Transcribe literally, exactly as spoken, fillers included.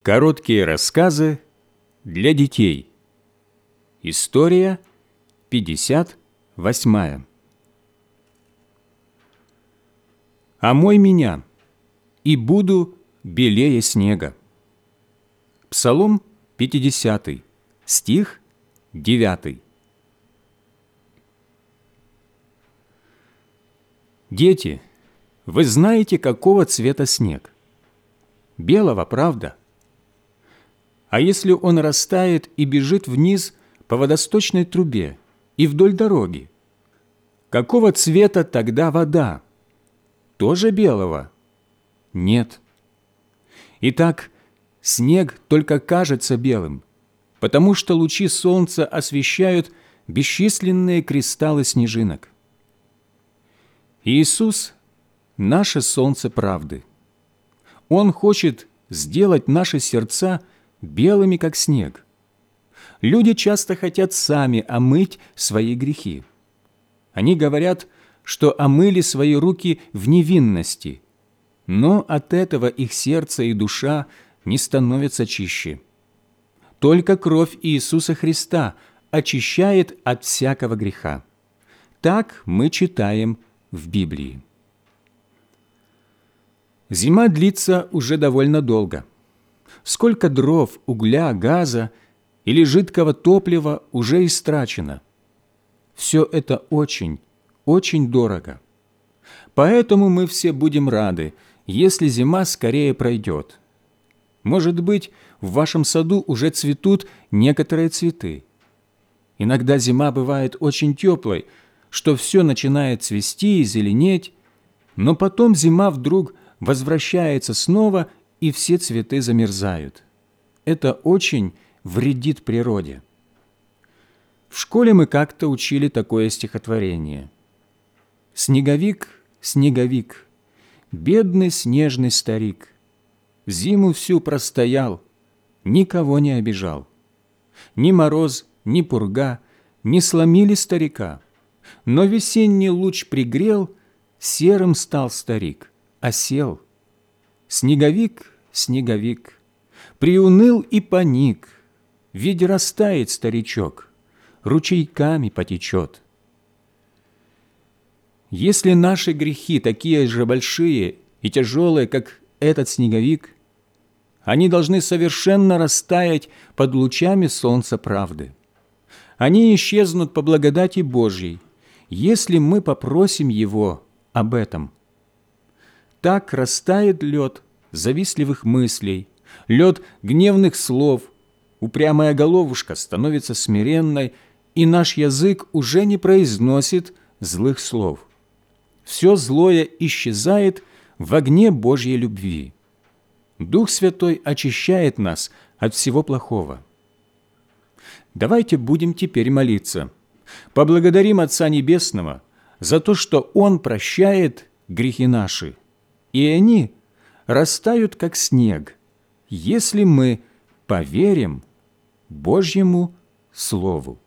Короткие рассказы для детей. История пятьдесят восьмая. «Омой меня, и буду белее снега». Псалом пятидесятый, стих девятый. Дети, вы знаете, какого цвета снег? Белого, правда? А если он растает и бежит вниз по водосточной трубе и вдоль дороги, какого цвета тогда вода? Тоже белого? Нет. Итак, снег только кажется белым, потому что лучи солнца освещают бесчисленные кристаллы снежинок. Иисус – наше солнце правды. Он хочет сделать наши сердца белыми, как снег. Люди часто хотят сами омыть свои грехи. Они говорят, что омыли свои руки в невинности, но от этого их сердце и душа не становятся чище. Только кровь Иисуса Христа очищает от всякого греха. Так мы читаем в Библии. Зима длится уже довольно долго. Сколько дров, угля, газа или жидкого топлива уже истрачено. Все это очень, очень дорого. Поэтому мы все будем рады, если зима скорее пройдет. Может быть, в вашем саду уже цветут некоторые цветы. Иногда зима бывает очень теплой, что все начинает цвести и зеленеть, но потом зима вдруг возвращается снова, и все цветы замерзают. Это очень вредит природе. В школе мы как-то учили такое стихотворение. «Снеговик, снеговик, бедный снежный старик, зиму всю простоял, никого не обижал. Ни мороз, ни пурга не сломили старика, но весенний луч пригрел, серым стал старик, осел. Снеговик, снеговик, приуныл и поник, ведь растает старичок, ручейками потечет». Если наши грехи такие же большие и тяжелые, как этот снеговик, они должны совершенно растаять под лучами солнца правды. Они исчезнут по благодати Божьей, если мы попросим Его об этом. Так растает лед завистливых мыслей, лед гневных слов, упрямая головушка становится смиренной, и наш язык уже не произносит злых слов. Все злое исчезает в огне Божьей любви. Дух Святой очищает нас от всего плохого. Давайте будем теперь молиться. Поблагодарим Отца Небесного за то, что Он прощает грехи наши, и они растают, как снег, если мы поверим Божьему Слову.